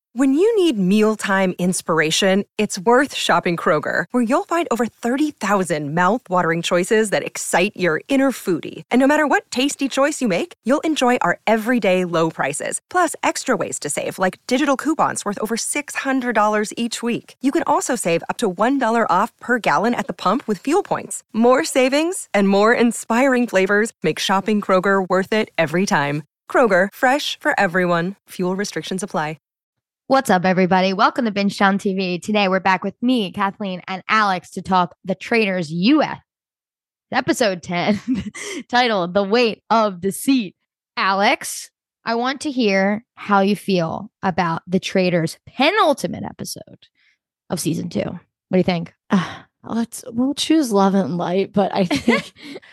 When you need mealtime inspiration, it's worth shopping Kroger, where you'll find over 30,000 mouth-watering choices that excite your inner foodie. And no matter what tasty choice you make, you'll enjoy our everyday low prices, plus extra ways to save, like digital coupons worth over $600 each week. You can also save up to $1 off per gallon at the pump with fuel points. More savings and more inspiring flavors make shopping Kroger worth it every time. Kroger, fresh for everyone. Fuel restrictions apply. What's up, everybody? Welcome to Bingetown TV. Today, we're back with me, Kathleen, and Alex to talk The Traitors US. Episode 10, titled The Weight of Deceit. Alex, I want to hear how you feel about The Traitors' penultimate episode of season 2. What do you think? We'll choose Love and Light, but I think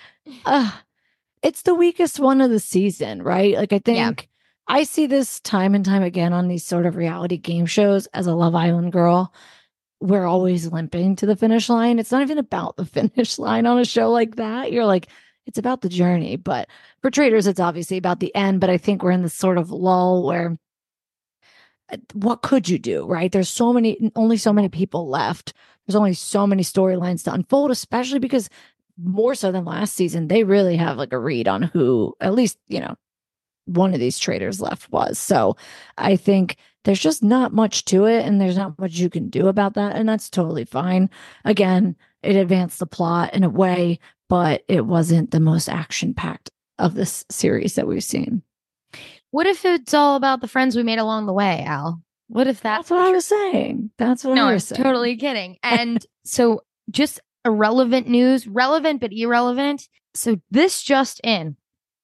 it's the weakest one of the season, right? Like, I think I see this time and time again on these sort of reality game shows. As a Love Island girl, we're always limping to the finish line. It's not even about the finish line on a show like that. You're like, it's about the journey. But for Traitors, it's obviously about the end. But I think we're in this sort of lull where what could you do, right? There's only so many people left. There's only so many storylines to unfold, especially because more so than last season, they really have like a read on who, at least, one of these traitors left was. So I think there's just not much to it, and there's not much you can do about that. And that's totally fine. Again, it advanced the plot in a way, but it wasn't the most action-packed of this series that we've seen. What if it's all about the friends we made along the way, Al? What if that's what I was saying? That's what I was saying. No, I'm totally kidding. And so just irrelevant news, relevant but irrelevant. So this just in.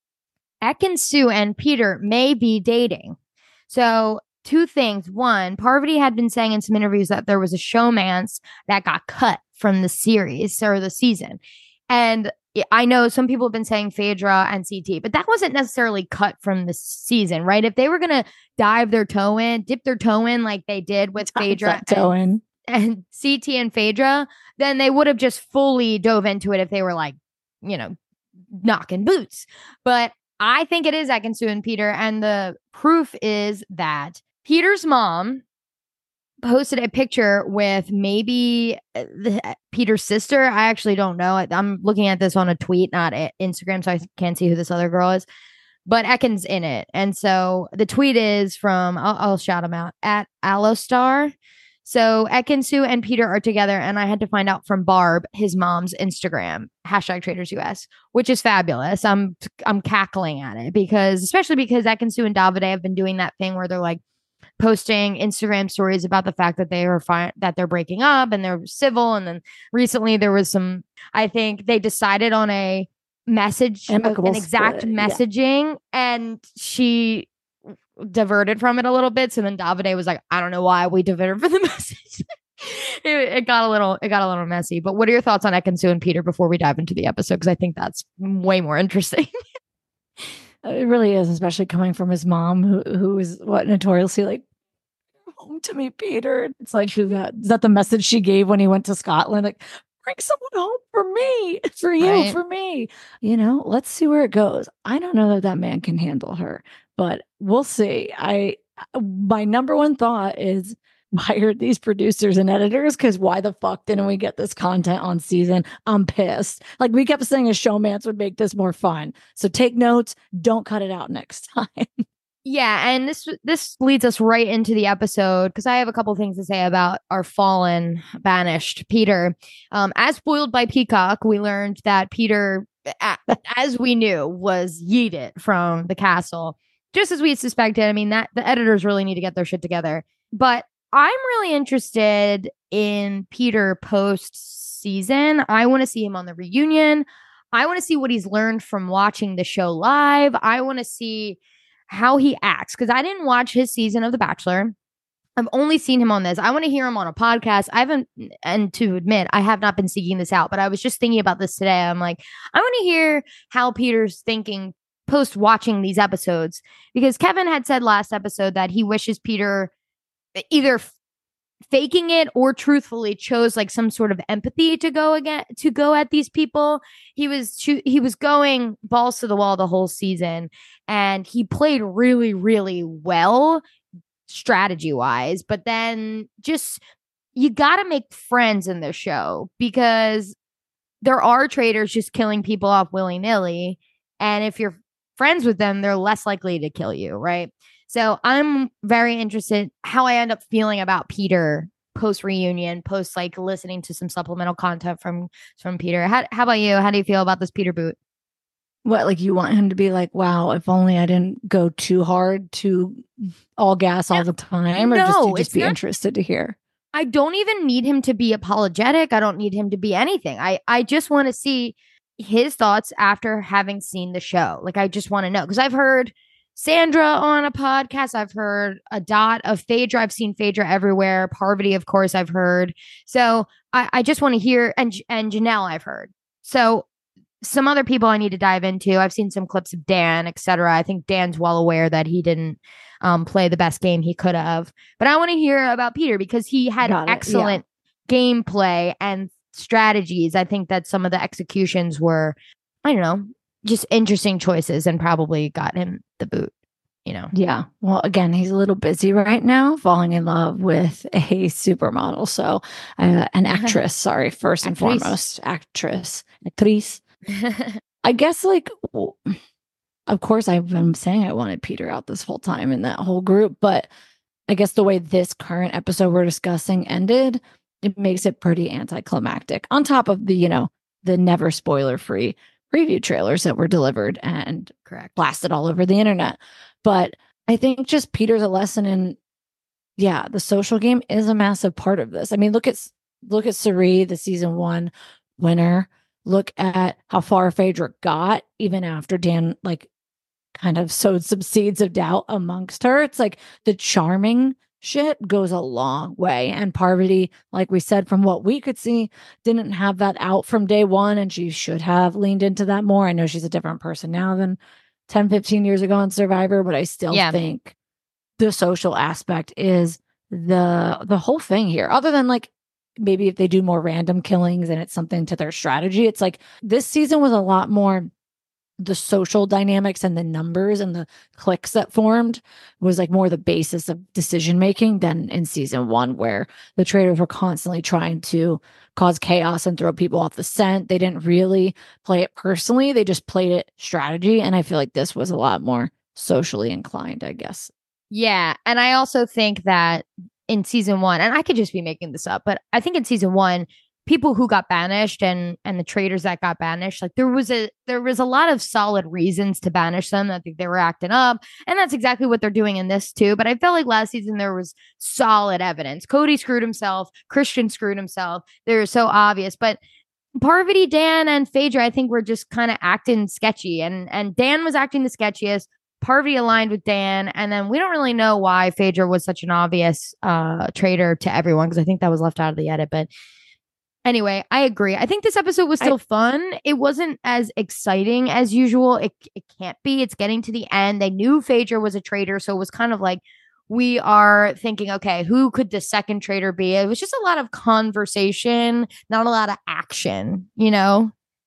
Ekin-Su and Peter may be dating. So two things. One, Parvati had been saying in some interviews that there was a showmance that got cut from the series or the season. And I know some people have been saying Phaedra and CT, but that wasn't necessarily cut from the season, right? If they were going to dip their toe in like they did with Phaedra and CT and Phaedra, then they would have just fully dove into it if they were like, knocking boots. But I think it is Ekin-Su and Peter, and the proof is that Peter's mom posted a picture with maybe Peter's sister. I actually don't know. I'm looking at this on a tweet, not at Instagram, so I can't see who this other girl is. But Ekin's in it. And so the tweet is from, I'll shout him out, at Allostar. So Ekin-Su and Peter are together, and I had to find out from Barb, his mom's Instagram, #TraitorsUS, which is fabulous. I'm cackling at it especially because Ekin-Su and Davide have been doing that thing where they're like posting Instagram stories about the fact that they are that they're breaking up and they're civil. And then recently there was I think they decided on a message, an exact messaging, and she diverted from it a little bit. So then Davide was like, I don't know why we diverted from the message. it got a little messy. But what are your thoughts on Ekin-Su and Peter before we dive into the episode? Because I think that's way more interesting. It really is, especially coming from his mom, who is notoriously like, home to me, Peter. It's like, is that the message she gave when he went to Scotland? Like, bring someone home for me, for you, right? For me. Let's see where it goes. I don't know that man can handle her, but we'll see. My number one thought is, why are these producers and editors? Because why the fuck didn't we get this content on season? I'm pissed. Like, we kept saying a showmance would make this more fun. So take notes. Don't cut it out next time. Yeah, and this leads us right into the episode, because I have a couple things to say about our fallen, banished Peter. As spoiled by Peacock, we learned that Peter, as we knew, was yeeted from the castle, just as we suspected. I mean, that the editors really need to get their shit together. But I'm really interested in Peter post-season. I want to see him on the reunion. I want to see what he's learned from watching the show live. I want to see how he acts, because I didn't watch his season of The Bachelor. I've only seen him on this. I want to hear him on a podcast. And to admit, I have not been seeking this out, but I was just thinking about this today. I'm like, I want to hear how Peter's thinking post watching these episodes, because Kevin had said last episode that he wishes Peter either faking it or truthfully chose like some sort of empathy to go at these people. He was going balls to the wall the whole season, and he played really, really well, strategy wise, but then just you got to make friends in this show because there are traders just killing people off willy-nilly. And if you're friends with them, they're less likely to kill you, right? So I'm very interested how I end up feeling about Peter post reunion, post like listening to some supplemental content from Peter. How about you? How do you feel about this Peter boot? What, like you want him to be like, wow, if only I didn't go too hard to all gas all the time, or just be interested to hear? I don't even need him to be apologetic. I don't need him to be anything. I just want to see his thoughts after having seen the show. Like, I just want to know, because I've heard Sandra on a podcast. I've heard a dot of Phaedra. I've seen Phaedra everywhere. Parvati, of course, I've heard. So I just want to hear, and Janelle I've heard. So some other people I need to dive into. I've seen some clips of Dan, etc. I think Dan's well aware that he didn't play the best game he could have. But I want to hear about Peter because he had excellent gameplay and strategies. I think that some of the executions were, I don't know, just interesting choices and probably got him the boot, you know? Yeah. Well, again, he's a little busy right now, falling in love with a supermodel. So an actress, sorry, first and foremost, actrice. I guess, like, of course, I've been saying I wanted Peter out this whole time in that whole group, but I guess the way this current episode we're discussing ended, it makes it pretty anticlimactic. On top of the, the never spoiler-free preview trailers that were delivered and blasted all over the internet. But I think just Peter's a lesson in, the social game is a massive part of this. I mean, look at Cirie, the season 1 winner. Look at how far Phaedra got, even after Dan, like, kind of sowed some seeds of doubt amongst her. It's like the charming shit goes a long way. And Parvati, like we said, from what we could see, didn't have that out from day one, and she should have leaned into that more. I know she's a different person now than 10, 15 years ago on Survivor, but I still think the social aspect is the whole thing here. Other than, like, maybe if they do more random killings and it's something to their strategy, it's like this season was a lot more the social dynamics and the numbers and the cliques that formed was like more the basis of decision making than in season 1, where the traders were constantly trying to cause chaos and throw people off the scent. They didn't really play it personally. They just played it strategy. And I feel like this was a lot more socially inclined, I guess. Yeah. And I also think that in season 1, and I could just be making this up, but I think in season 1, people who got banished and the traders that got banished, like there was a lot of solid reasons to banish them. I think they were acting up, and that's exactly what they're doing in this too. But I felt like last season there was solid evidence. Cody screwed himself. Christian screwed himself. They're so obvious, but Parvati, Dan, and Phaedra, I think, were just kind of acting sketchy, and Dan was acting the sketchiest. Parvati aligned with Dan, and then we don't really know why Phaedra was such an obvious traitor to everyone, because I think that was left out of the edit. But anyway, I agree. I think this episode was still fun. It wasn't as exciting as usual. It can't be. It's getting to the end. They knew Phaedra was a traitor, so it was kind of like we are thinking, okay, who could the second traitor be? It was just a lot of conversation, not a lot of action, Yeah,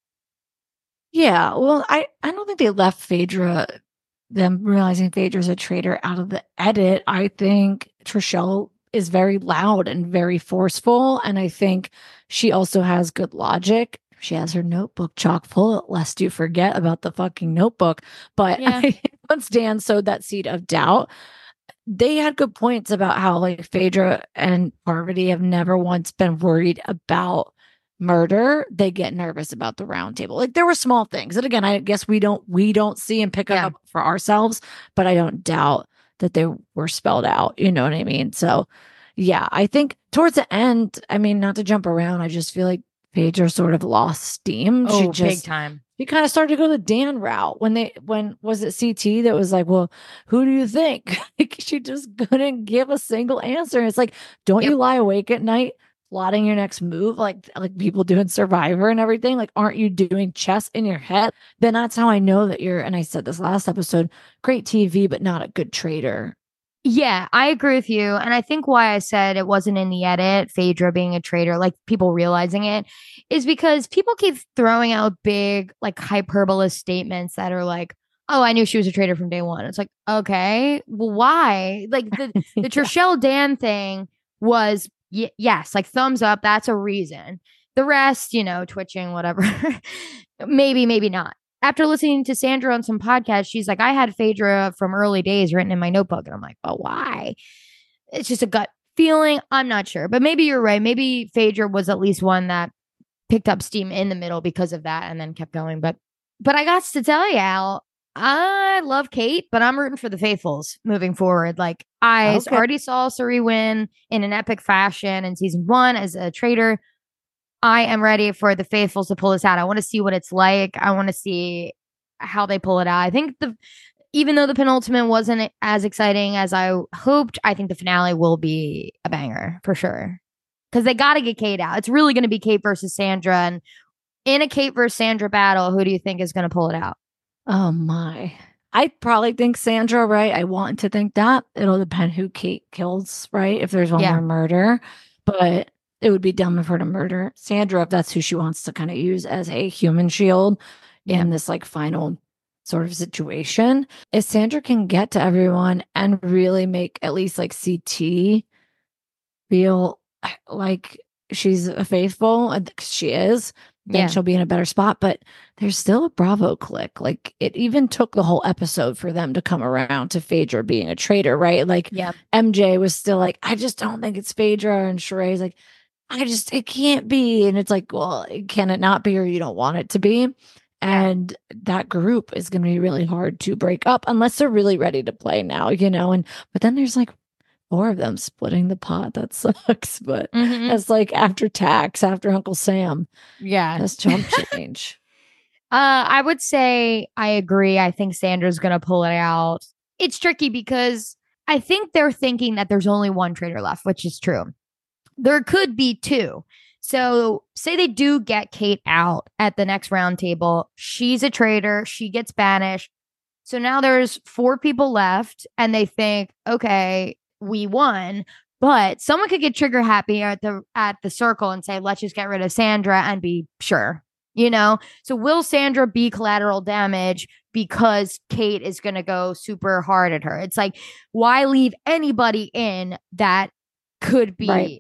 well, I don't think they left Phaedra, them realizing Phaedra's a traitor, out of the edit. I think Trishelle is very loud and very forceful, and I think she also has good logic. She has her notebook chock full, lest you forget about the fucking notebook. But once Dan sowed that seed of doubt, they had good points about how, like, Phaedra and Parvati have never once been worried about murder. They get nervous about the round table. Like, there were small things that, again, I guess we don't see and pick up for ourselves, but I don't doubt that they were spelled out. You know what I mean? So yeah, I think towards the end, I mean, not to jump around, I just feel like Phaedra sort of lost steam. Oh, big time. She kind of started to go the Dan route when was it CT that was like, well, who do you think? Like, she just couldn't give a single answer. And it's like, don't you lie awake at night plotting your next move like people do in Survivor and everything? Like, aren't you doing chess in your head? Then that's how I know that you're, and I said this last episode, great TV, but not a good traitor. Yeah, I agree with you. And I think why I said it wasn't in the edit, Phaedra being a traitor, like people realizing it, is because people keep throwing out big, like, hyperbolous statements that are like, oh, I knew she was a traitor from day one. It's like, okay, well, why? Like the Trishelle Dan thing was, yes, like thumbs up. That's a reason. The rest, twitching, whatever. maybe not. After listening to Sandra on some podcasts, she's like, I had Phaedra from early days written in my notebook. And I'm like, well, why? It's just a gut feeling. I'm not sure. But maybe you're right. Maybe Phaedra was at least one that picked up steam in the middle because of that and then kept going. But I got to tell you, Al, I love Kate, but I'm rooting for the faithfuls moving forward. Like, I already saw Cirie win in an epic fashion in season 1 as a traitor. I am ready for the faithfuls to pull this out. I want to see what it's like. I want to see how they pull it out. I think even though the penultimate wasn't as exciting as I hoped, I think the finale will be a banger for sure. Because they got to get Kate out. It's really going to be Kate versus Sandra. And in a Kate versus Sandra battle, who do you think is going to pull it out? Oh, my. I probably think Sandra, right? I want to think that. It'll depend who Kate kills, right? If there's one more murder. But it would be dumb of her to murder Sandra if that's who she wants to kind of use as a human shield in this like final sort of situation. If Sandra can get to everyone and really make at least like CT feel like she's a faithful, she is, then she'll be in a better spot. But there's still a Bravo clique. Like, it even took the whole episode for them to come around to Phaedra being a traitor, right? Like, MJ was still like, I just don't think it's Phaedra. And Sheree's like, it can't be. And it's like, well, can it not be, or you don't want it to be? And that group is going to be really hard to break up unless they're really ready to play now, but then there's like 4 of them splitting the pot. That sucks. But that's like after tax, after Uncle Sam. Yeah. That's chump change. I would say I agree. I think Sandra's going to pull it out. It's tricky because I think they're thinking that there's only one traitor left, which is true. There could be 2. So say they do get Kate out at the next round table. She's a traitor. She gets banished. So now there's 4 people left and they think, okay, we won. But someone could get trigger happy at the circle and say, let's just get rid of Sandra and be sure, So will Sandra be collateral damage because Kate is going to go super hard at her? It's like, why leave anybody in that could be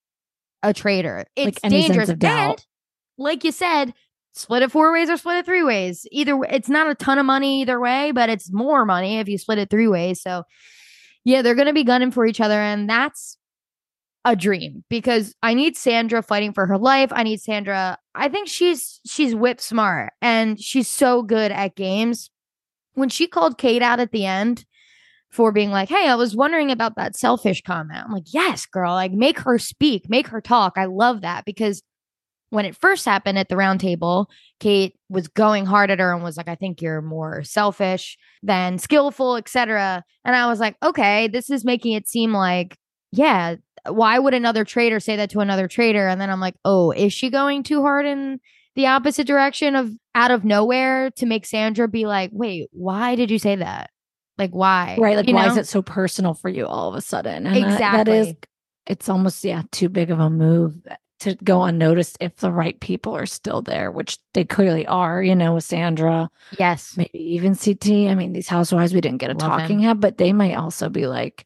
a traitor? It's like dangerous. And like you said, split it 4 ways or split it 3 ways. Either it's not a ton of money either way, but it's more money if you split it 3 ways. So yeah, they're going to be gunning for each other. And that's a dream because I need Sandra fighting for her life. I need Sandra. I think she's whip smart and she's so good at games. When she called Kate out at the end for being like, hey, I was wondering about that selfish comment. I'm like, yes, girl, like make her speak, make her talk. I love that because when it first happened at the round table, Kate was going hard at her and was like, I think you're more selfish than skillful, etc. And I was like, okay, this is making it seem like, yeah, why would another traitor say that to another traitor? And then I'm like, oh, is she going too hard in the opposite direction of out of nowhere to make Sandra be like, wait, why did you say that? Like, why? Right. Like, why is it so personal for you all of a sudden? And exactly. It's almost, too big of a move to go unnoticed if the right people are still there, which they clearly are, with Sandra. Yes. Maybe even CT. I mean, these housewives, we didn't get a talking head, but they might also be like,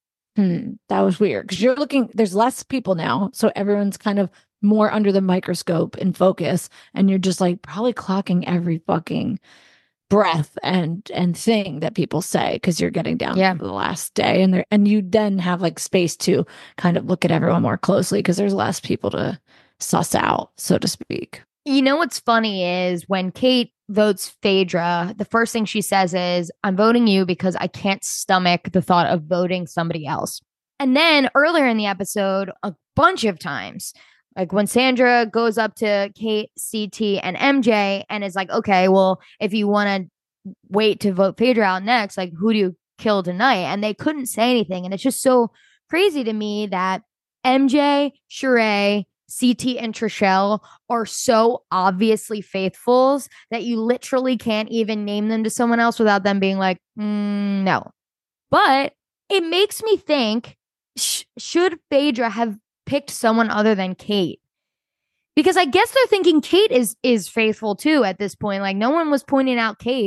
that was weird. Because there's less people now. So everyone's kind of more under the microscope and focus. And you're just like probably clocking every fucking breath and thing that people say because you're getting down to the last day. And you then have like space to kind of look at everyone more closely because there's less people to suss out, so to speak. You know what's funny is when Kate votes Phaedra, the first thing she says is, I'm voting you because I can't stomach the thought of voting somebody else. And then earlier in the episode, a bunch of times, like when Sandra goes up to Kate, CT, and MJ and is like, okay, well, if you want to wait to vote Phaedra out next, like who do you kill tonight? And they couldn't say anything. And it's just so crazy to me that MJ, Sheree, CT, and Trishelle are so obviously faithfuls that you literally can't even name them to someone else without them being like, no. But it makes me think, should Phaedra have picked someone other than Kate? Because I guess they're thinking Kate is faithful too at this point. Like no one was pointing out Kate.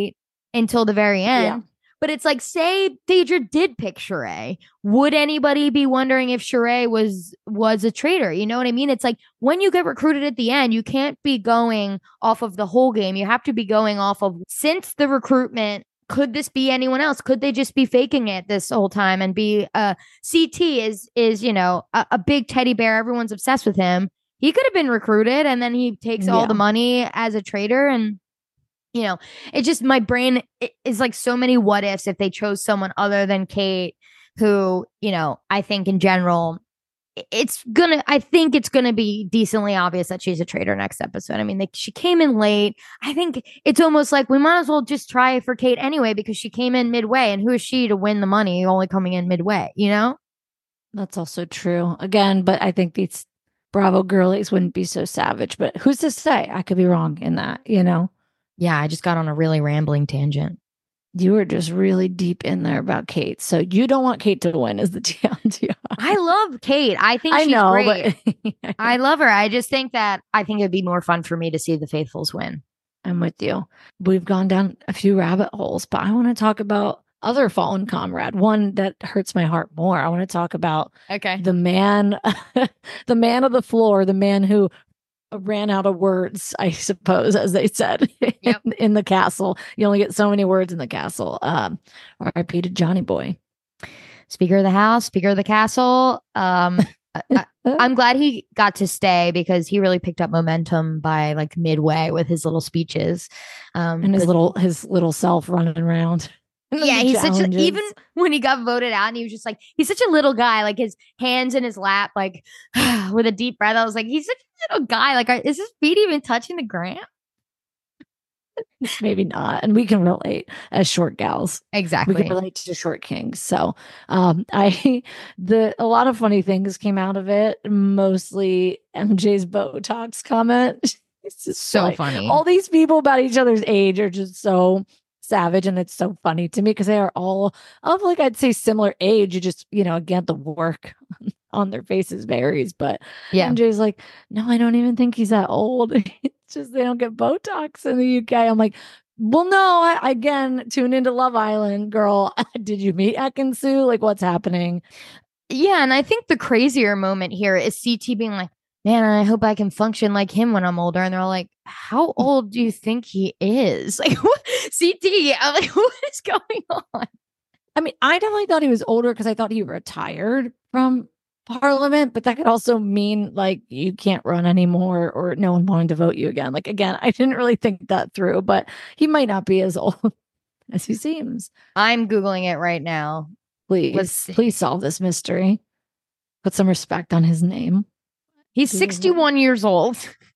until the very end. Yeah. But it's like, say Deidre did pick Sheree. Would anybody be wondering if Sheree was a traitor? You know what I mean? It's like when you get recruited at the end, you can't be going off of the whole game. You have to be going off of, since the recruitment, could this be anyone else? Could they just be faking it this whole time and be CT is you know, a big teddy bear. Everyone's obsessed with him. He could have been recruited and then he takes all the money as a traitor. And you know, it just, my brain is like so many what ifs if they chose someone other than Kate, who, you know, I think in general, I think it's gonna be decently obvious that she's a traitor next episode. I mean, she came in late. I think it's almost like we might as well just try for Kate anyway, because she came in midway, and who is she to win the money only coming in midway, you know? That's also true. Again, but I think these Bravo girlies wouldn't be so savage, but who's to say? I could be wrong in that, you know? Yeah, I just got on a really rambling tangent. You were just really deep in there about Kate. So you don't want Kate to win, is the TLDR. I love Kate. I think she's great. But I love her. I just think it'd be more fun for me to see the Faithfuls win. I'm with you. We've gone down a few rabbit holes, but I want to talk about other fallen comrade, one that hurts my heart more. I want to talk about the man, the man of the floor, the man who ran out of words, I suppose, as they said, in the castle. You only get so many words in the castle. R.I.P. to Johnny Boy. Speaker of the House, Speaker of the Castle. I'm glad he got to stay because he really picked up momentum by like midway with his little speeches. And his little self running around. Yeah, he's even when he got voted out and he was just like, he's such a little guy, like his hands in his lap, like with a deep breath. I was like, he's such a little guy. Like, is his feet even touching the ground? Maybe not. And we can relate as short gals. Exactly. We can relate to short kings. So a lot of funny things came out of it, mostly MJ's Botox comment. It's just so funny. All these people about each other's age are just so savage, and it's so funny to me because they are all of, like, I'd say similar age. You just, you know, again, the work on their faces varies, but yeah, MJ's like, no, I don't even think he's that old. It's just they don't get Botox in the UK. I'm like, well, no, I again, tune into Love Island, girl. Did you meet Ekin-Su? Like, what's happening? Yeah, and I think the crazier moment here is CT being like, man, I hope I can function like him when I'm older. And they're all like, how old do you think he is? Like, what? CT, I'm like, what is going on? I mean, I definitely thought he was older because I thought he retired from Parliament, but that could also mean like you can't run anymore or no one wanted to vote you again. Like, again, I didn't really think that through, but he might not be as old as he seems. I'm Googling it right now. Please solve this mystery. Put some respect on his name. He's 61 years old.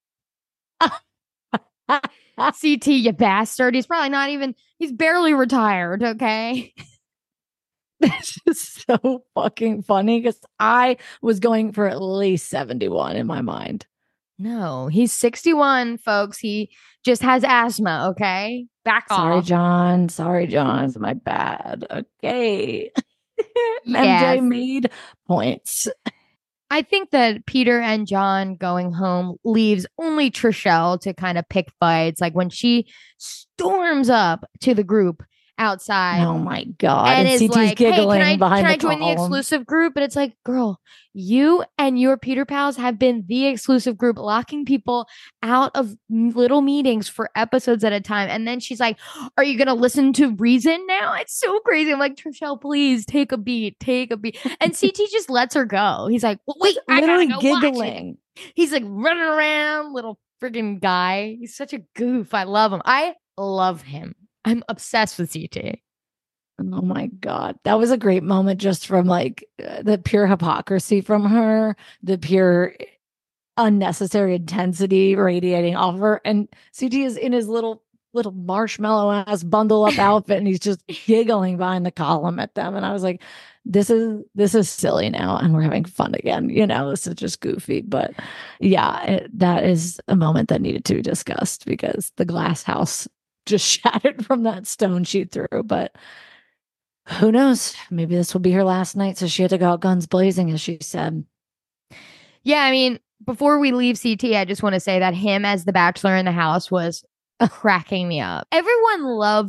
CT, you bastard. He's probably not even, he's barely retired, okay? That's just so fucking funny because I was going for at least 71 in my mind. No, he's 61, folks. He just has asthma, okay? Back off. Sorry, John. It's my bad. Okay. MJ made points. I think that Peter and John going home leaves only Trishelle to kind of pick fights. Like when she storms up to the group outside. Oh my God. And is like, giggling hey, can I join the exclusive group? And it's like, girl, you and your Peter pals have been the exclusive group, locking people out of little meetings for episodes at a time. And then she's like, are you going to listen to reason now? It's so crazy. I'm like, Trishelle, please take a beat. And CT just lets her go. He's like, well, wait, I gotta go giggling. He's like running around, little freaking guy. He's such a goof. I love him. I love him. I'm obsessed with CT. Oh my God. That was a great moment just from like the pure hypocrisy from her, the pure unnecessary intensity radiating off of her. And CT is in his little marshmallow ass bundle up outfit and he's just giggling behind the column at them. And I was like, this is silly now and we're having fun again. You know, this is just goofy. But yeah, that is a moment that needed to be discussed because the glass house just shattered from that stone she threw. But who knows? Maybe this will be her last night. So she had to go out guns blazing, as she said. Yeah, I mean, before we leave CT, I just want to say that him as the bachelor in the house was cracking me up. Everyone loves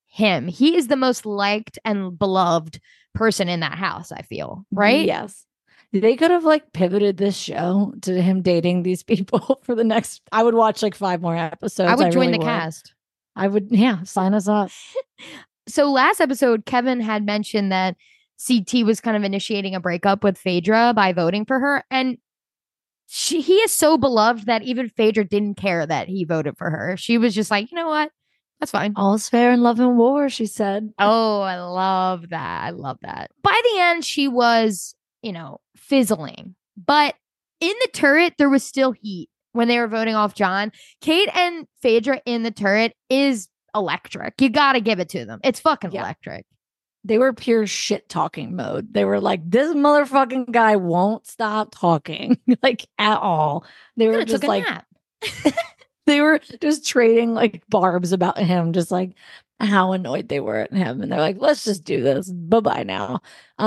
him. He is the most liked and beloved person in that house, I feel, right? Yes. They could have like pivoted this show to him dating these people for the next. I would watch like 5 more episodes. I would join really the cast. I would, yeah, sign us up. So last episode, Kevin had mentioned that CT was kind of initiating a breakup with Phaedra by voting for her. And he is so beloved that even Phaedra didn't care that he voted for her. She was just like, you know what? That's fine. All's fair in love and war, she said. Oh, I love that. I love that. By the end, she was, fizzling. But in the turret, there was still heat when they were voting off John. Kate and Phaedra in the turret is electric. You got to give it to them. It's fucking electric. They were pure shit talking mode. They were like, this motherfucking guy won't stop talking, like at all. They were just like, they were just trading like barbs about him, just like how annoyed they were at him. And they're like, let's just do this. Bye-bye now.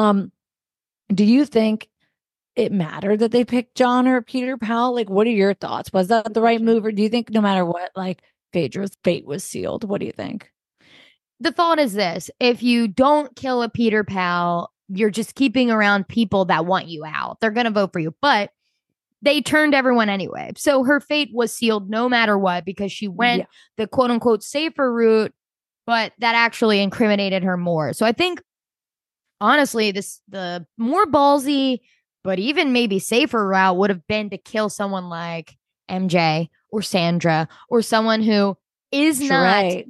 Do you think it mattered that they picked John or Peter Powell? Like, what are your thoughts? Was that the right move? Or do you think no matter what, like Phaedra's fate was sealed? What do you think? The thought is this: if you don't kill a Peter Powell, you're just keeping around people that want you out. They're going to vote for you. But they turned everyone anyway. So her fate was sealed no matter what, because she went the quote unquote safer route, but that actually incriminated her more. So I think, honestly, the more ballsy, but even maybe safer route would have been to kill someone like MJ or Sandra or someone who is not.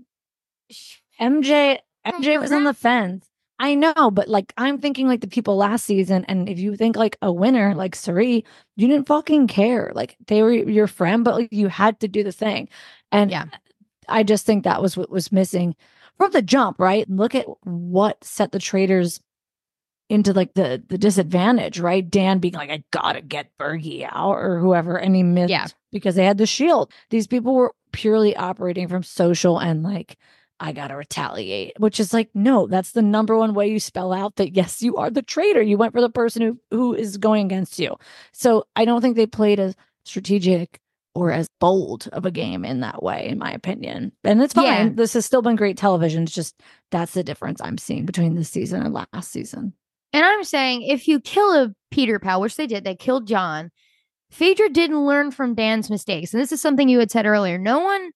MJ was on the fence. I know, but like I'm thinking like the people last season, and if you think like a winner like Cirie, you didn't fucking care. Like they were your friend, but like you had to do the thing. And I just think that was what was missing from the jump, right? Look at what set the traitors into like the disadvantage, right? Dan being like, I gotta get Bergie out or whoever, and he missed because they had the shield. These people were purely operating from social and like, I gotta retaliate, which is like, no, that's the number one way you spell out that yes, you are the traitor. You went for the person who is going against you. So I don't think they played as strategic or as bold of a game in that way, in my opinion. And it's fine. Yeah. This has still been great television. It's just that's the difference I'm seeing between this season and last season. And I'm saying if you kill a Peter Powell, which they did, they killed John. Phaedra didn't learn from Dan's mistakes. And this is something you had said earlier. No one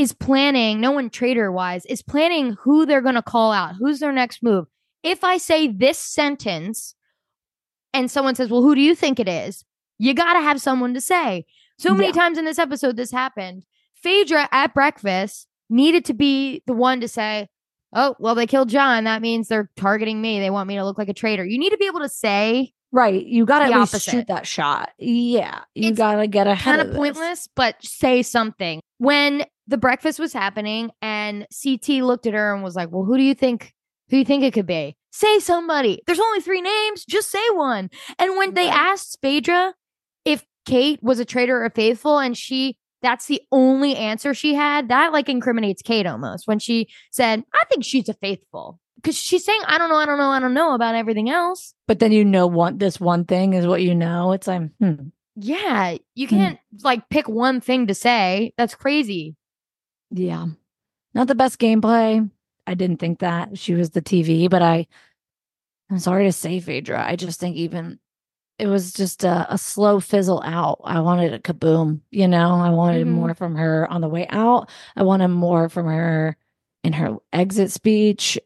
traitor wise is planning who they're going to call out, who's their next move. If I say this sentence and someone says, well, who do you think it is? You got to have someone to say. So many times in this episode, this happened. Phaedra at breakfast needed to be the one to say, oh, well, they killed John. That means they're targeting me. They want me to look like a traitor. You need to be able to say, right. You got to at least shoot that shot. Yeah. You got to get ahead of this. Kind of pointless, but say something. When the breakfast was happening and CT looked at her and was like, well, who do you think it could be? Say somebody. There's only 3 names. Just say one. And when they asked Phaedra if Kate was a traitor or faithful, and that's the only answer she had, that like incriminates Kate almost when she said, I think she's a faithful. Because she's saying, I don't know about everything else. But then this one thing is what you know. It's like, yeah, you can't like pick one thing to say. That's crazy. Yeah. Not the best gameplay. I didn't think that. She was the TV, but I'm sorry to say, Phaedra. I just think even it was just a slow fizzle out. I wanted a kaboom, I wanted more from her on the way out. I wanted more from her in her exit speech.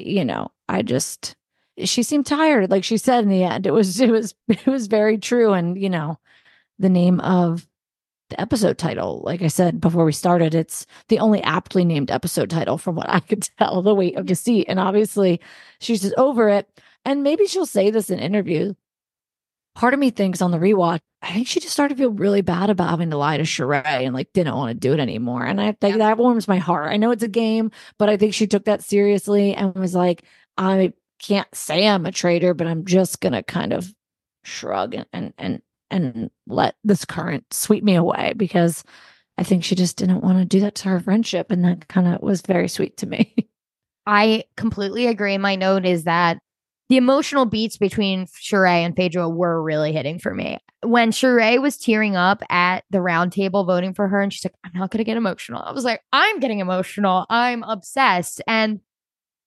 She seemed tired. Like she said in the end, it was very true. And, the name of the episode title, like I said before we started, it's the only aptly named episode title from what I could tell, The Weight of Deceit. And obviously she's just over it. And maybe she'll say this in interviews. Part of me thinks on the rewatch, I think she just started to feel really bad about having to lie to Sheree and like didn't want to do it anymore. And I think that warms my heart. I know it's a game, but I think she took that seriously and was like, I can't say I'm a traitor, but I'm just going to kind of shrug and let this current sweep me away, because I think she just didn't want to do that to her friendship. And that kind of was very sweet to me. I completely agree. My note is that the emotional beats between Sheree and Phaedra were really hitting for me. When Sheree was tearing up at the round table voting for her, and she's like, I'm not going to get emotional. I was like, I'm getting emotional. I'm obsessed. And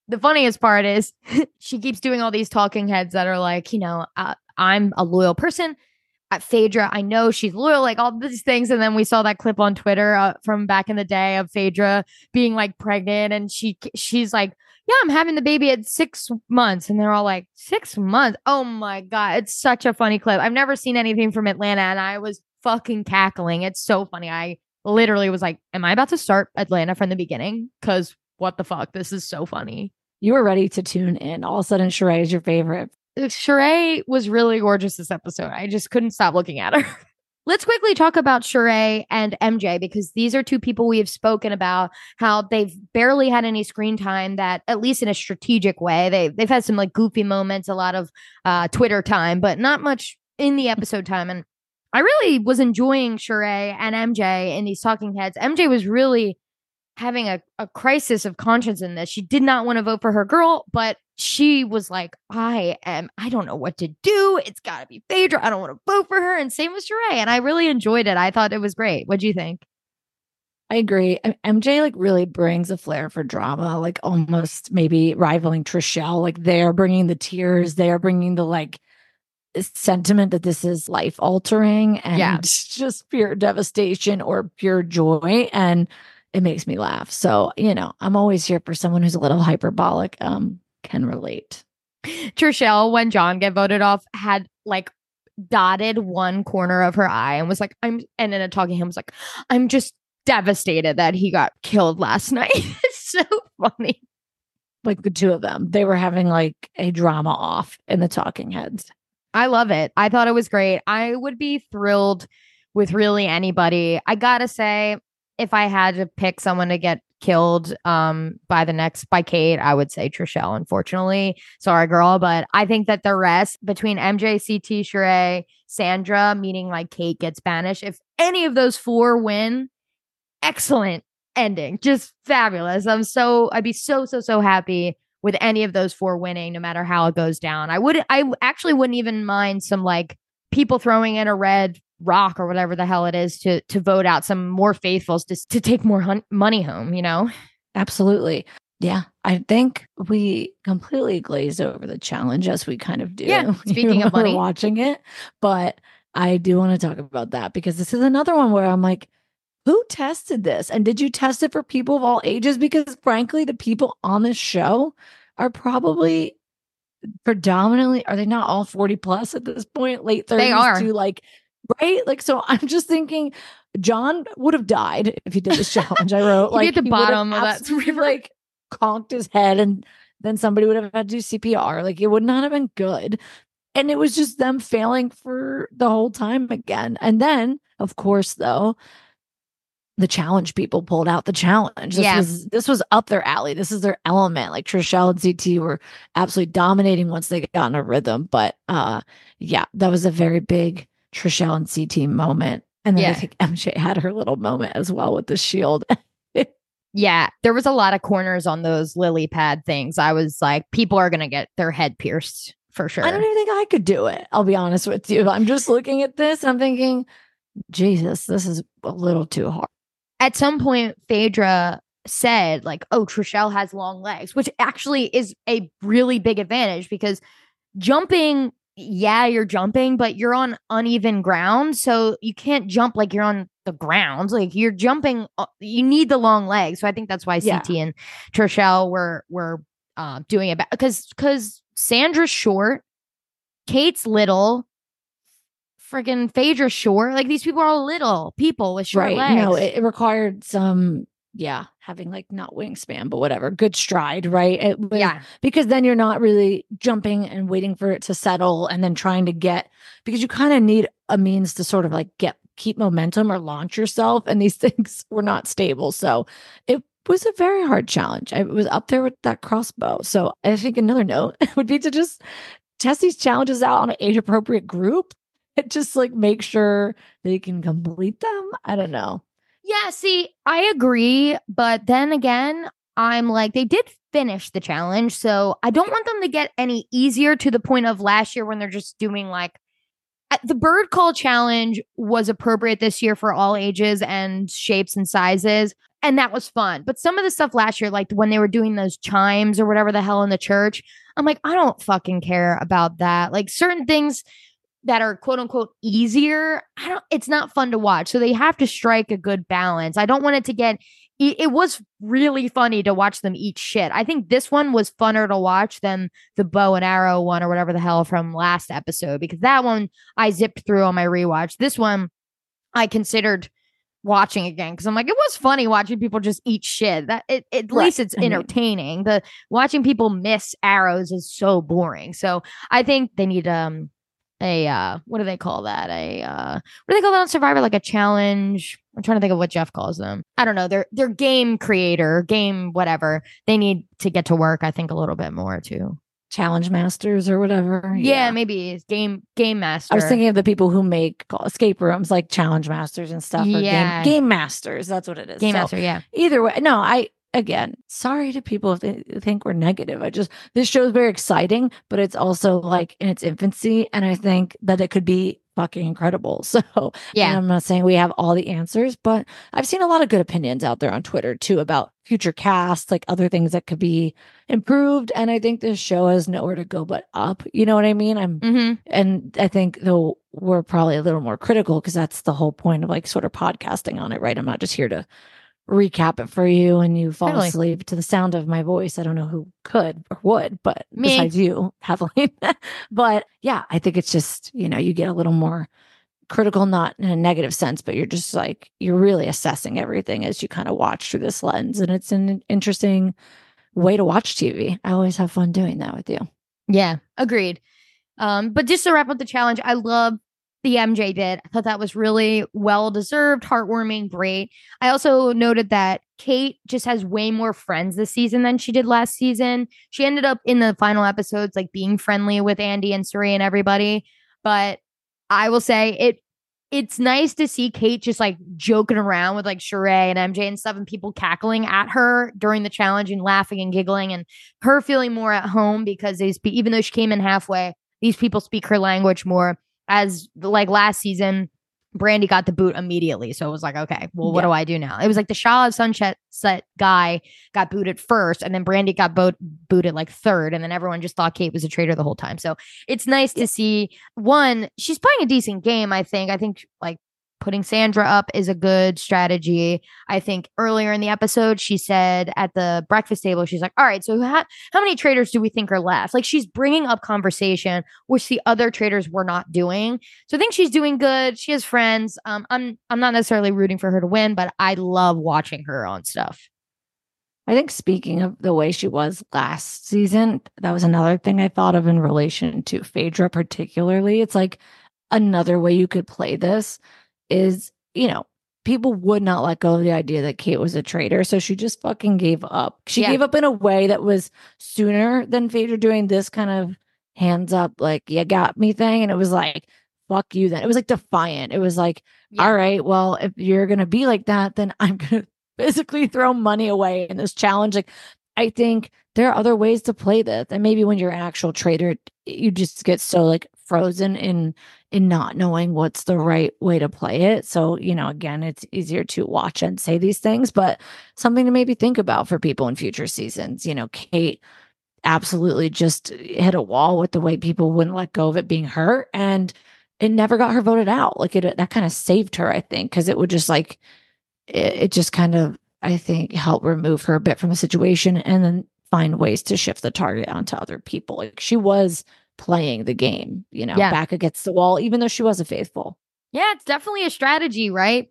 The funniest part is she keeps doing all these talking heads that are like, I'm a loyal person. At Phaedra, I know she's loyal, like all these things. And then we saw that clip on Twitter from back in the day of Phaedra being like pregnant, and she's like, yeah, I'm having the baby at 6 months. And they're all like, 6 months? Oh my God. It's such a funny clip. I've never seen anything from Atlanta, and I was fucking cackling. It's so funny. I literally was like, am I about to start Atlanta from the beginning? Because what the fuck? This is so funny. You were ready to tune in. All of a sudden, Sheree is your favorite. Sheree was really gorgeous this episode. I just couldn't stop looking at her. Let's quickly talk about Sheree and MJ, because these are two people we have spoken about how they've barely had any screen time, that at least in a strategic way. They've had some like goofy moments, a lot of Twitter time, but not much in the episode time. And I really was enjoying Sheree and MJ in these talking heads. MJ was really having a crisis of conscience in this. She did not want to vote for her girl, but she was like, I don't know what to do. It's got to be Phaedra. I don't want to vote for her. And same with Sheree. And I really enjoyed it. I thought it was great. What do you think? I agree. MJ like really brings a flair for drama, like almost maybe rivaling Trishelle. Like they're bringing the tears. They are bringing the like sentiment that this is life altering and just pure devastation or pure joy. And it makes me laugh. So, I'm always here for someone who's a little hyperbolic, can relate. Trishelle, when John get voted off, had like dotted one corner of her eye and was like, and in a talking him was like, I'm just devastated that he got killed last night. It's so funny. Like the two of them, they were having like a drama off in the talking heads. I love it. I thought it was great. I would be thrilled with really anybody. I gotta say, if I had to pick someone to get killed by Kate, I would say Trishelle, unfortunately. Sorry, girl. But I think that the rest between MJ, CT, Sheree, Sandra, meaning like Kate gets banished, if any of those four win, excellent ending. Just fabulous. I'd be so happy with any of those four winning, no matter how it goes down. I actually wouldn't even mind some like people throwing in a red rock or whatever the hell it is to vote out some more faithfuls to take more money home, Absolutely. Yeah. I think we completely glazed over the challenge, as we kind of do. Yeah. Speaking of money, watching it, but I do want to talk about that because this is another one where I'm like, who tested this? And did you test it for people of all ages? Because frankly, the people on this show are probably predominantly, are they not all 40 plus at this point? Late 30s? They are. To like, right? Like, so I'm just thinking John would have died if he did this challenge. I wrote like at the bottom of that river, like conked his head, and then somebody would have had to do CPR. Like it would not have been good. And it was just them failing for the whole time again. And then, of course, though, the challenge people pulled out the challenge. This was up their alley. This is their element. Like Trishelle and CT were absolutely dominating once they got in a rhythm. But that was a very big Trishelle and CT moment. And then I think MJ had her little moment as well with the shield. Yeah, there was a lot of corners on those lily pad things. I was like, people are going to get their head pierced for sure. I don't even think I could do it. I'll be honest with you. I'm just looking at this. I'm thinking, Jesus, this is a little too hard. At some point, Phaedra said like, oh, Trishelle has long legs, which actually is a really big advantage because jumping, you're jumping, but you're on uneven ground. So you can't jump like you're on the ground. Like you're jumping, you need the long legs. So I think that's why CT and Trishelle were doing it because Sandra's short, Kate's little, friggin' Phaedra's short. Like these people are all little people with short legs. No, it required some, having like not wingspan, but whatever, good stride, right? Because then you're not really jumping and waiting for it to settle and then trying to get, because you kind of need a means to sort of like keep momentum or launch yourself. And these things were not stable. So it was a very hard challenge. I was up there with that crossbow. So I think another note would be to just test these challenges out on an age appropriate group. Just like make sure they can complete them. I don't know. Yeah, see, I agree. But then again, I'm like, they did finish the challenge. So I don't want them to get any easier to the point of last year when they're just doing like the bird call challenge was appropriate this year for all ages and shapes and sizes. And that was fun. But some of the stuff last year, like when they were doing those chimes or whatever the hell in the church, I'm like, I don't fucking care about that. Like certain things that are quote unquote easier, it's not fun to watch. So they have to strike a good balance. I don't want it to get, it was really funny to watch them eat shit. I think this one was funner to watch than the bow and arrow one or whatever the hell from last episode, because that one I zipped through on my rewatch. This one I considered watching again because I'm like, it was funny watching people just eat shit. That at least it's entertaining. The watching people miss arrows is so boring. So I think they need what do they call that? What do they call that on Survivor? Like a challenge. I'm trying to think of what Jeff calls them. I don't know. They're game creator, game whatever. They need to get to work, I think, a little bit more too. Challenge masters or whatever. Yeah, maybe game master. I was thinking of the people who make escape rooms, like challenge masters and stuff. Yeah, or game masters. That's what it is. Game master. Yeah. Either way, no. Again, sorry to people if they think we're negative. This show is very exciting, but it's also like in its infancy, and I think that it could be fucking incredible. So yeah, I'm not saying we have all the answers, but I've seen a lot of good opinions out there on Twitter too about future casts, like other things that could be improved. And I think this show has nowhere to go but up. You know what I mean? And I think though we're probably a little more critical because that's the whole point of like sort of podcasting on it, right? I'm not just here to recap it for you and you fall asleep to the sound of my voice. I don't know who could or would, but besides you, Kathleen. But yeah, I think it's just, you get a little more critical, not in a negative sense, but you're just like, you're really assessing everything as you kind of watch through this lens. And it's an interesting way to watch TV. I always have fun doing that with you. Yeah, agreed. But just to wrap up the challenge, I love the MJ did. I thought that was really well-deserved, heartwarming, great. I also noted that Kate just has way more friends this season than she did last season. She ended up in the final episodes like being friendly with Andy and Suri and everybody. But I will say it's nice to see Kate just like joking around with like Sheree and MJ and stuff and people cackling at her during the challenge and laughing and giggling and her feeling more at home because even though she came in halfway, these people speak her language more. As like last season, Brandi got the boot immediately. So it was like, okay, well, what do I do now? It was like the Shala of Sunset guy got booted first, and then Brandi got booted like third, and then everyone just thought Kate was a traitor the whole time. So it's nice to see, one, she's playing a decent game, I think. I think like putting Sandra up is a good strategy. I think earlier in the episode, she said at the breakfast table, she's like, all right, so how many traders do we think are left? Like she's bringing up conversation, which the other traders were not doing. So I think she's doing good. She has friends. I'm not necessarily rooting for her to win, but I love watching her on stuff. I think speaking of the way she was last season, that was another thing I thought of in relation to Phaedra particularly. It's like another way you could play this is, people would not let go of the idea that Kate was a traitor. So she just fucking gave up. She gave up in a way that was sooner than Phaedra doing this kind of hands up, like, you got me thing. And it was like, fuck you then. It was like defiant. It was like, all right, well, if you're going to be like that, then I'm going to physically throw money away in this challenge. Like, I think there are other ways to play this. And maybe when you're an actual traitor, you just get so like frozen in not knowing what's the right way to play it. So, again, it's easier to watch and say these things, but something to maybe think about for people in future seasons. Kate absolutely just hit a wall with the way people wouldn't let go of it being her, and it never got her voted out. Like that kind of saved her, I think, because it would just like, it just kind of, I think, help remove her a bit from the situation and then find ways to shift the target onto other people. Like she was playing the game, back against the wall, even though she wasn't faithful. Yeah, it's definitely a strategy, right?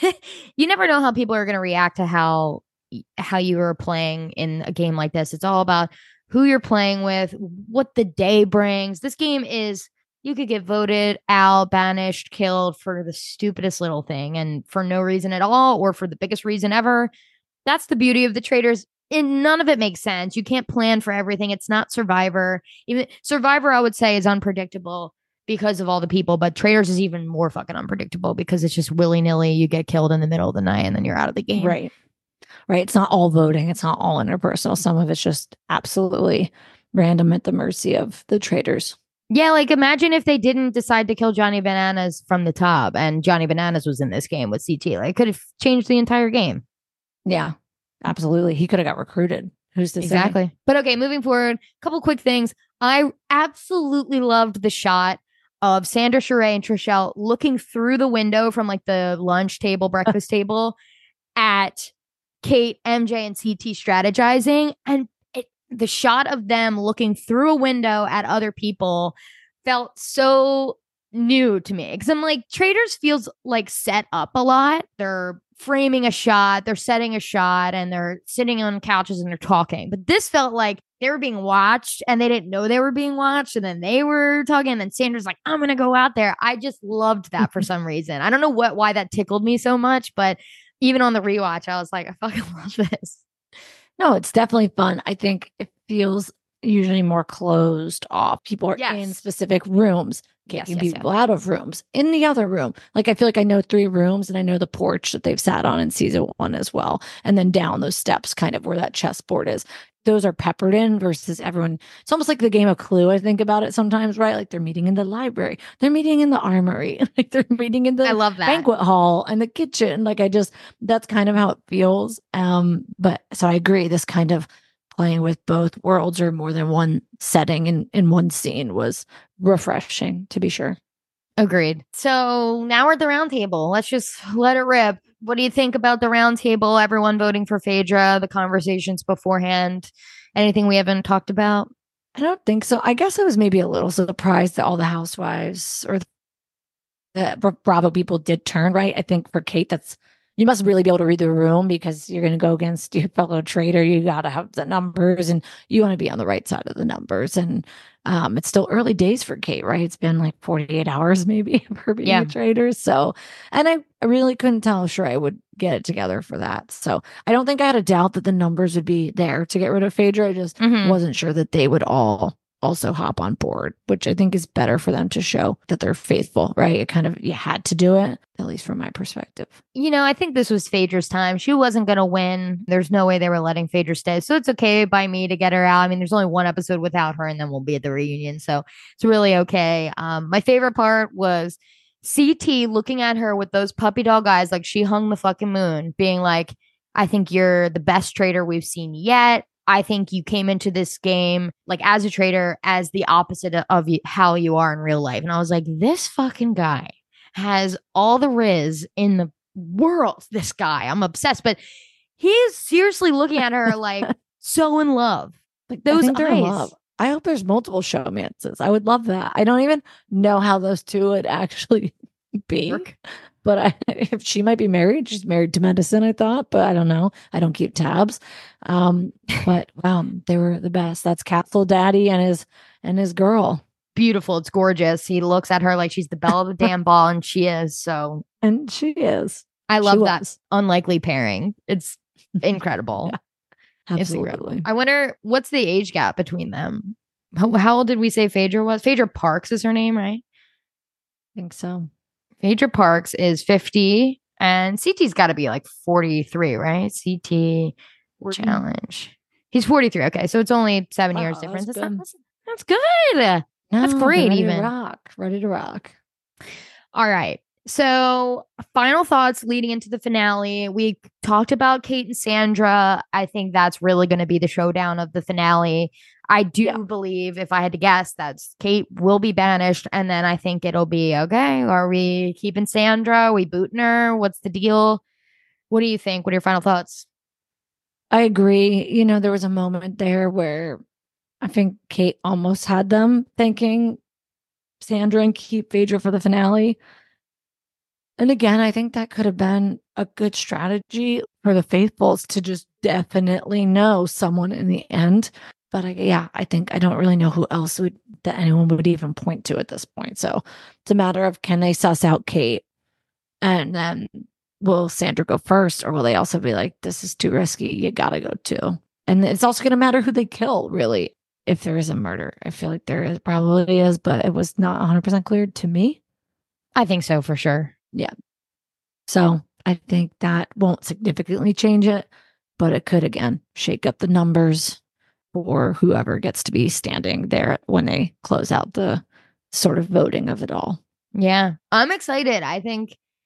You never know how people are going to react to how you are playing in a game like this. It's all about who you're playing with, what the day brings. This game is, you could get voted out, banished, killed for the stupidest little thing and for no reason at all or for the biggest reason ever. That's the beauty of the traders. And none of it makes sense. You can't plan for everything. It's not Survivor. Even Survivor, I would say, is unpredictable because of all the people, but Traders is even more fucking unpredictable because it's just willy-nilly. You get killed in the middle of the night and then you're out of the game. Right. It's not all voting. It's not all interpersonal. Some of it's just absolutely random at the mercy of the traders. Yeah, like imagine if they didn't decide to kill Johnny Bananas from the top and Johnny Bananas was in this game with CT. Like it could have changed the entire game. Yeah, absolutely. He could have got recruited. Who's to say? Exactly. But okay, moving forward, a couple quick things. I absolutely loved the shot of Sandra Sheree and Trishelle looking through the window from like the lunch table, breakfast table at Kate, MJ, and CT strategizing. And the shot of them looking through a window at other people felt so new to me. Because I'm like, Traders feels like set up a lot. They're framing a shot, they're setting a shot, and they're sitting on couches and they're talking. But this felt like they were being watched and they didn't know they were being watched. And then they were talking. And then Sandra's like, I'm going to go out there. I just loved that for some reason. I don't know why that tickled me so much, but even on the rewatch, I was like, I fucking love this. No, it's definitely fun. I think it feels usually more closed off. People are in specific rooms, kicking people out of rooms in the other room. Like, I feel like I know 3 rooms and I know the porch that they've sat on in season 1 as well. And then down those steps, kind of where that chessboard is. Those are peppered in versus everyone. It's almost like the game of Clue. I think about it sometimes, right? Like they're meeting in the library, they're meeting in the armory, like they're meeting in the banquet hall and the kitchen. Like that's kind of how it feels. But so I agree. This kind of playing with both worlds or more than one setting in one scene was refreshing, to be sure. Agreed. So now we're at the round table. Let's just let it rip. What do you think about the round table? Everyone voting for Phaedra, the conversations beforehand, anything we haven't talked about? I don't think so. I guess I was maybe a little surprised that all the housewives or the Bravo people did turn, right? I think for Kate, you must really be able to read the room because you're going to go against your fellow trader. You got to have the numbers and you want to be on the right side of the numbers. And it's still early days for Kate, right? It's been like 48 hours maybe for being a trader. So, and I really couldn't tell sure I would get it together for that. So I don't think I had a doubt that the numbers would be there to get rid of Phaedra. I just wasn't sure that they would all also hop on board, which I think is better for them to show that they're faithful, right? It kind of, you had to do it, at least from my perspective. I think this was Phaedra's time. She wasn't going to win. There's no way they were letting Phaedra stay. So it's okay by me to get her out. I mean, there's only one episode without her and then we'll be at the reunion. So it's really okay. My favorite part was CT looking at her with those puppy dog eyes like she hung the fucking moon, being like, I think you're the best trader we've seen yet. I think you came into this game like as a trader as the opposite of how you are in real life. And I was like, this fucking guy has all the riz in the world. This guy, I'm obsessed. But he is seriously looking at her like so in love. Like those eyes. I hope there's multiple showmances. I would love that. I don't even know how those two would actually be. But if she might be married, she's married to Madison, I thought, but I don't know. I don't keep tabs. But wow, they were the best. That's Capsule Daddy and his girl. Beautiful. It's gorgeous. He looks at her like she's the belle of the damn ball, and she is. So, and she is. I love that unlikely pairing. It's incredible. Yeah, absolutely. It's incredible. I wonder what's the age gap between them. How old did we say Phaedra was? Phaedra Parks is her name, right? I think so. Phaedra Parks is 50 and CT's got to be like 43, right? CT challenge. He's 43. Okay. So it's only 7 years difference. That's good. That's great. Ready to rock. All right. So final thoughts leading into the finale. We talked about Kate and Sandra. I think that's really going to be the showdown of the finale. I do believe, if I had to guess, that Kate will be banished. And then I think it'll be, okay, are we keeping Sandra? Are we booting her? What's the deal? What do you think? What are your final thoughts? I agree. There was a moment there where I think Kate almost had them thinking Sandra and keep Phaedra for the finale. And again, I think that could have been a good strategy for the faithfuls to just definitely know someone in the end. But I think I don't really know who else that anyone would even point to at this point. So it's a matter of, can they suss out Kate? And then will Sandra go first? Or will they also be like, this is too risky, you gotta go too? And it's also going to matter who they kill, really, if there is a murder. I feel like probably is, but it was not 100% cleared to me. I think so, for sure. Yeah. So I think that won't significantly change it, but it could, again, shake up the numbers for whoever gets to be standing there when they close out the sort of voting of it all. Yeah, I'm excited. I think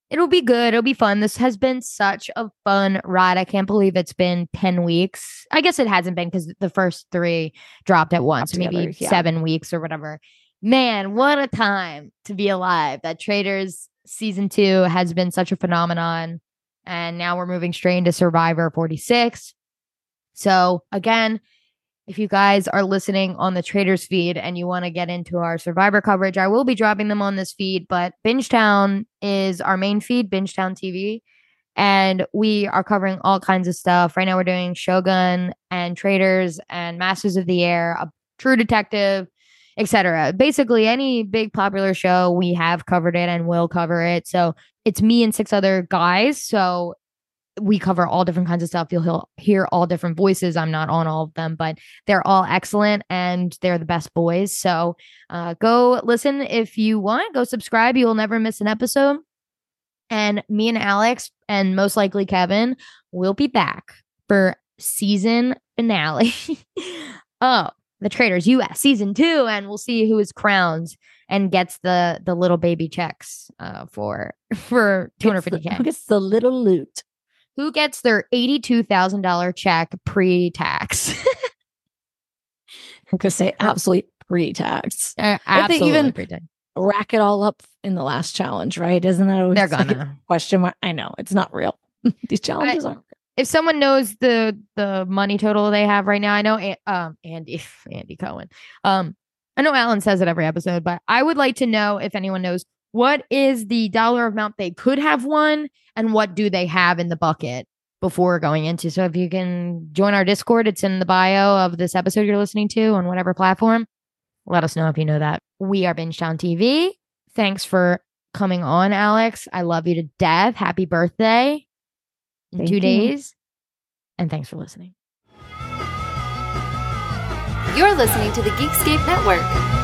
It'll be good. It'll be fun. This has been such a fun ride. I can't believe it's been 10 weeks. I guess it hasn't been because the first 3 dropped at once, maybe 7 weeks or whatever. Man, what a time to be alive. That Traitors season 2 has been such a phenomenon. And now we're moving straight into Survivor 46. So again, if you guys are listening on the Traitors feed and you want to get into our Survivor coverage, I will be dropping them on this feed, but Bingetown is our main feed, Bingetown TV, and we are covering all kinds of stuff. Right now we're doing Shogun and Traitors and Masters of the Air, a True Detective, etc. Basically, any big popular show, we have covered it and will cover it. So it's me and 6 other guys. So we cover all different kinds of stuff. You'll hear all different voices. I'm not on all of them, but they're all excellent and they're the best boys. So go listen if you want. Go subscribe. You will never miss an episode. And me and Alex, and most likely Kevin, will be back for season finale. The Traitors US season 2, and we'll see who is crowned and gets the little baby checks for $250K. Who gets the little loot? Who gets their $82,000 check pre-tax? I'm going to say absolutely pre-tax. Absolutely even pre-tax. Rack it all up in the last challenge, right? Isn't that always they're gonna question mark? I know it's not real. These challenges aren't real. If someone knows the money total they have right now, I know Andy Cohen. I know Alan says it every episode, but I would like to know if anyone knows what is the dollar amount they could have won and what do they have in the bucket before going into. So if you can join our Discord, it's in the bio of this episode you're listening to on whatever platform. Let us know if you know that. We are Bingetown TV. Thanks for coming on, Alex. I love you to death. Happy birthday in 2 days. And thanks for listening. You're listening to the Geekscape Network.